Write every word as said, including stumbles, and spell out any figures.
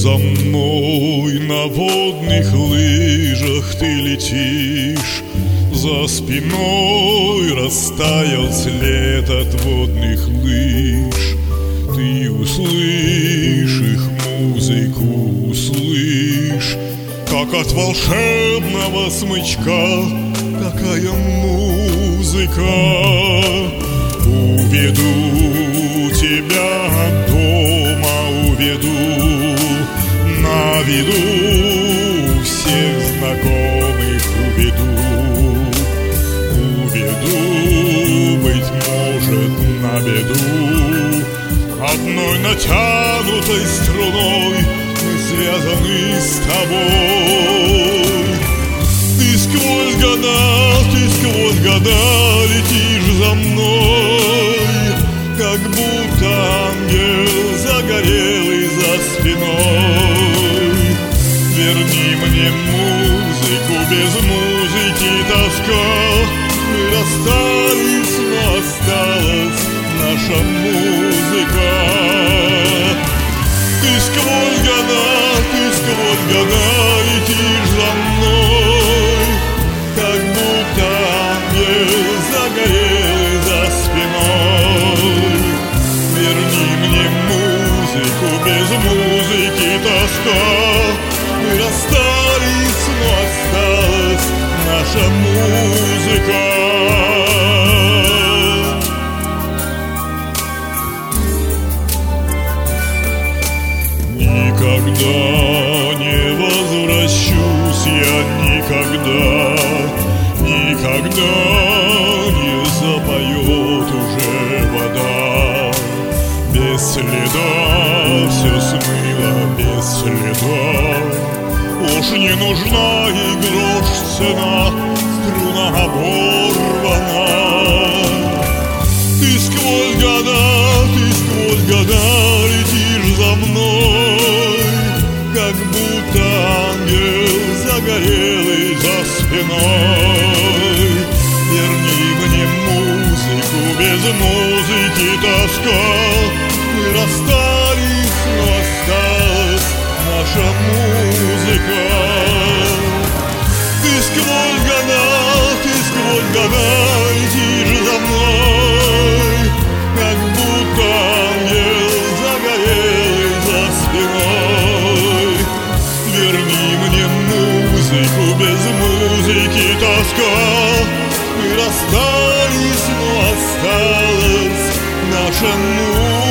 За мной на водных лыжах ты летишь, за спиной растаял след от водных лыж. Ты услышь их музыку, услышь, как от волшебного смычка такая музыка. Уведу тебя от дома, уведу, на виду всех знакомых уведу. Уведу, быть может, на беду. Одной натянутой струной мы связаны с тобой. Ты сквозь года, ты сквозь года летишь за мной, как будто ангел загорелый за спиной. Верни мне музыку, без музыки тоска. Мы расстались, но осталась наша музыка. Ты сквозь года, ты сквозь года летишь за мной, как будто ангел загорелый за спиной. Верни мне музыку, без музыки тоска. Мы расстались, но осталась наша музыка. Никогда не возвращусь я, никогда, никогда не запоет уже вода. Без следа все смыло, без следа. Уж не нужна и грош цена, струна оборвана. Ты сквозь года, ты сквозь года летишь за мной, как будто ангел загорелый за спиной. Верни мне музыку, без музыки тоска. Мы расстались, но осталась наша музыка. Ты сквозь года, ты сквозь года летишь за мной, как будто ангел загорелый за спиной. Верни мне музыку, без музыки тоска. Мы расстались, но осталась наша музыка.